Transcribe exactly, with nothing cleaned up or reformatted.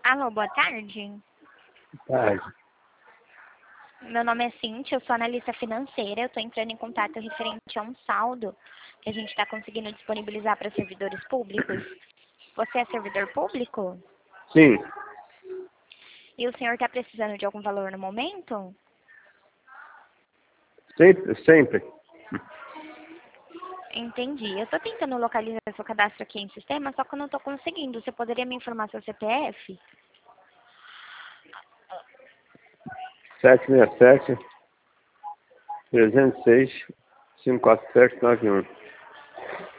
Alô, boa tarde. Tarde. Meu nome é Cíntia, eu sou analista financeira. Eu estou entrando em contato referente a um saldo que a gente está conseguindo disponibilizar para servidores públicos. Você é servidor público? Sim. E o senhor está precisando de algum valor no momento? Sempre, sempre. Entendi. Eu estou tentando localizar seu cadastro aqui em sistema, só que eu não estou conseguindo. Você poderia me informar seu C P F? sete seis sete, três zero seis, cinco quatro sete nove um.